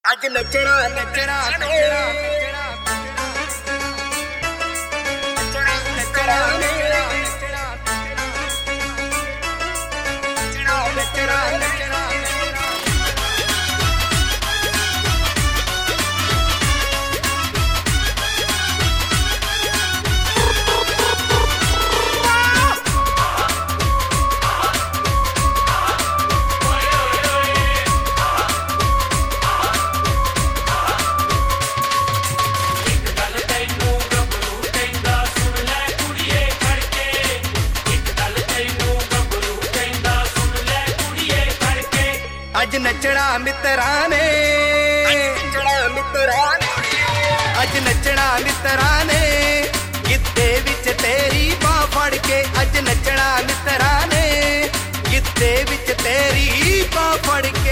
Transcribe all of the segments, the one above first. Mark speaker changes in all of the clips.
Speaker 1: ਅੱਜ ਨੱਚਣਾ ਨੱਚਣਾ ਨੱਚਣਾ ਨੱਚਣਾ ਅੱਜ ਨੱਚਣਾ ਮਿੱਤਰਾਂ ਨੇ ਅੱਜ ਨੱਚਣਾ ਮਿੱਤਰਾਂ ਨੇ ਗਿੱਧੇ ਵਿੱਚ ਤੇਰੀ ਬਾਹ ਫੜ ਕੇ ਅੱਜ ਨੱਚਣਾ ਮਿੱਤਰਾਂ ਨੇ ਗਿੱਧੇ ਵਿੱਚ ਤੇਰੀ ਬਾਹ ਫੜ ਕੇ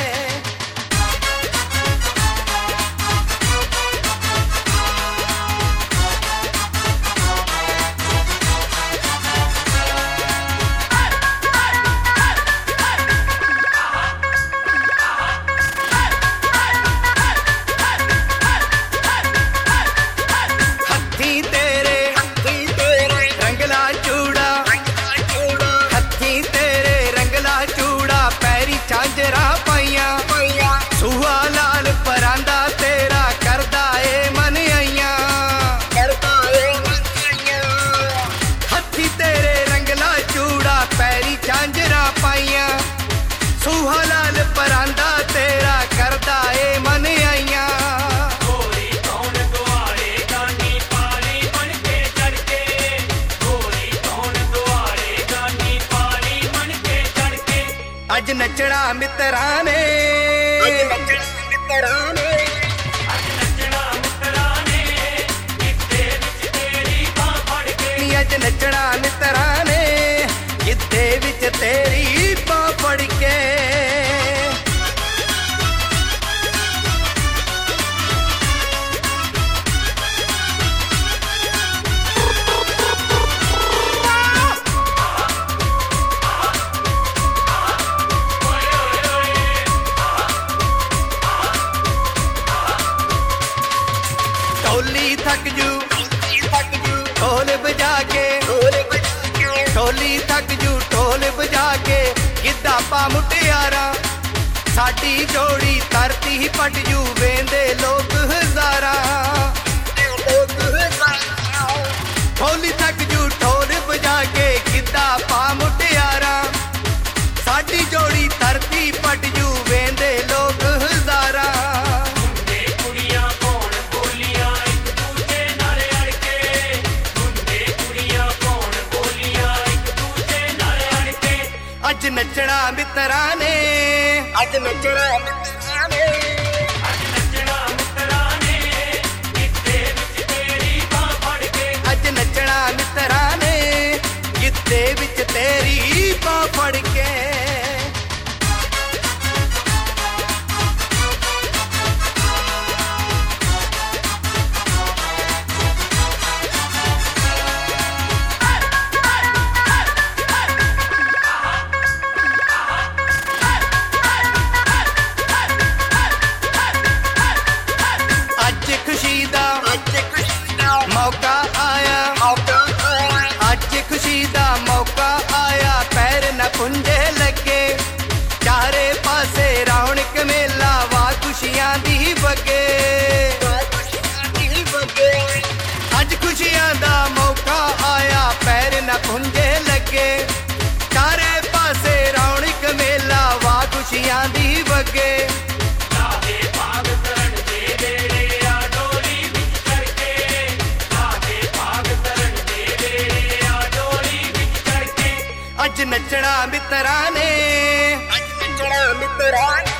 Speaker 1: ਅੱਜ ਨੱਚਣਾ ਮਿੱਤਰਾਂ ਨੇ ਅੱਜ ਨੱਚਣਾ ਮਿੱਤਰਾਂ ਨੇ ਅੱਜ ਨੱਚਣਾ ਮਿੱਤਰਾਂ ਨੇ ਗਿੱਧੇ ਵਿੱਚ ਤੇਰੀ ਬਾਹ ਫੜ ਕੇ ਅੱਜ ਨੱਚਣਾ ਮਿੱਤਰਾਂ ਨੇ ਗਿੱਧੇ ਵਿੱਚ ਤੇਰੀ ਬਾਹ ਫੜ ਕੇ ਢੋਲੀ ਥੱਕ ਜੂ ਢੋਲ ਵਜਾ ਕੇ ਢੋਲੀ ਥੱਕ ਜੂ ਢੋਲ ਵਜਾ ਕੇ ਗਿੱਧਾ ਪਾ ਮੁਟਿਆਰਾਂ ਸਾਡੀ ਜੋੜੀ ਧਰਤੀ ਪਟ ਜੂ ਵੇਂਦੇ ਲੋਕ ਹਜ਼ਾਰਾਂ ਢੋਲੀ ਥੱਕ ਜੂ ਢੋਲ ਵਜਾ ਕੇ ਗਿੱਧਾ ਪਾ ਮੁਟਿਆਰਾਂ ਸਾਡੀ ਜੋੜੀ ਧਰਤੀ ਪਟ ਜੂ ਵੇਂਦੇ ਲੋਕ ਹਜ਼ਾਰਾਂ ਅੱਜ ਨੱਚਣਾ ਮਿੱਤਰਾਂ ਨੇ ਅੱਜ ਨੱਚਣਾ ਮਿੱਤਰਾਂ ਨੇ ਅੱਜ ਨੱਚਣਾ ਮਿੱਤਰਾਂ ਨੇ ਗਿੱਧੇ ਵਿੱਚ ਤੇਰੀ ਬਾਹ ਫੜ ਕੇ ਅੱਜ ਨੱਚਣਾ ਮਿੱਤਰਾਂ ਨੇ ਗਿੱਧੇ ਵਿੱਚ ਤੇਰੀ ਬਾਹ ਫੜ ਕੇ ਮੌਕਾ ਆਇਆ ਅੱਜ ਖੁਸ਼ੀ ਦਾ ਮੌਕਾ ਆਇਆ ਪੈਰ ਨਾ ਪੁੰਝੇ ਲੱਗੇ ਚਾਰੇ ਪਾਸੇ ਰੌਣਕ ਮੇਲਾ ਵਾ ਖੁਸ਼ੀਆਂ ਦੀ ਵਗੇ ਅੱਜ ਖੁਸ਼ੀਆਂ ਦਾ ਮੌਕਾ ਆਇਆ ਪੈਰ ਨਾ ਪੁੰਝੇ ਲੱਗੇ ਚਾਰੇ ਪਾਸੇ ਰੌਣਕ ਮੇਲਾ ਵਾ ਖੁਸ਼ੀਆਂ ਦੀ ਵਗੇ ਅੱਜ ਨੱਚਣਾ ਮਿੱਤਰਾਂ ਨੇ ਅੱਜ ਨੱਚਣਾ ਮਿੱਤਰਾਂ ਨੇ